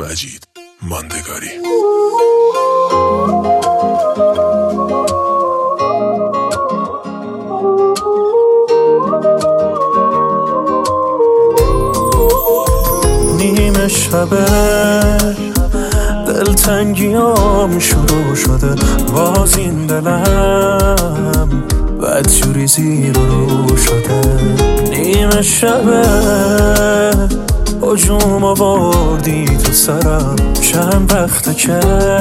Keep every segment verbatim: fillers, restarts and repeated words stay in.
مجید ماندگاری. نیمه شبه دلتنگیام شروع شده، باز این دلم بدجوری زیر و رو شده. نیمه شبه هجوم آوردی تو سرم، چند وقته که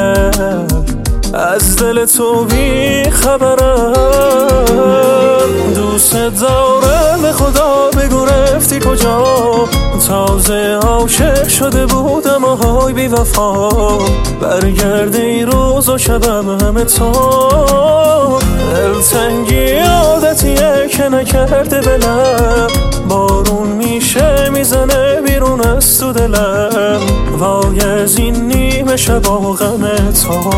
از دل تو بی خبرم. دوست دارم به خدا بگو رفتی کجا، تازه عاشق شده بودم آهای بی وفا. برگرده ای روز و شبم همه تو، دلتنگی عادتیه که نکرده بلم. بارون میشه میزنه بیرون از تو دلم، وای از این نیمه شب و غم تو.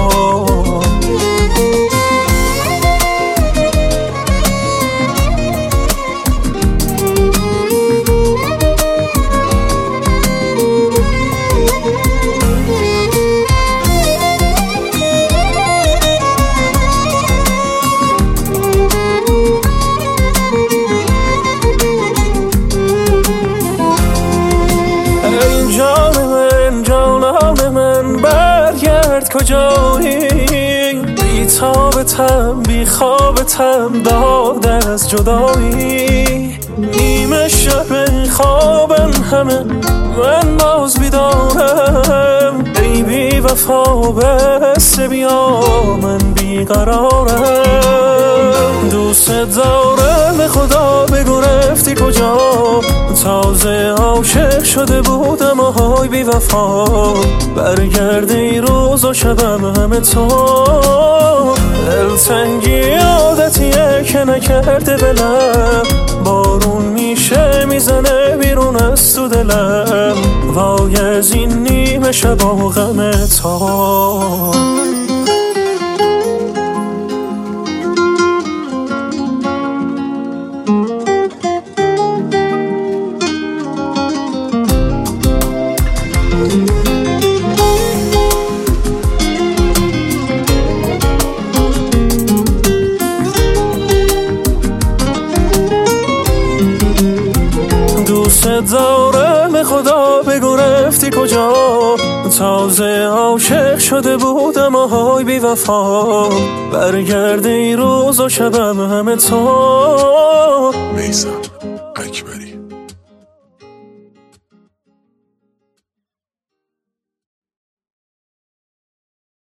کجایی بی تابتم بی خوابتم داد از جدایی. نیمه شب خوابم همه من باز بیدارم، ای بی وفا بس بیا من بیقرارم. دوست دارم به خدا بگو رفتی کجا، تازه عاشق شده بودم آهای بی وفا. برگرده ای روز و شبم همه تو، دلتنگی عادتیه که نکرده بلم. بارون میشه میزنه بیرون از تو دلم، وای از این نیمه شب و غم تو. دوست دارم به خدا بگو رفتی کجا، تازه عاشق شده بودم آهای بی وفا. برگرده ای روز و شبم همه تو. میثم.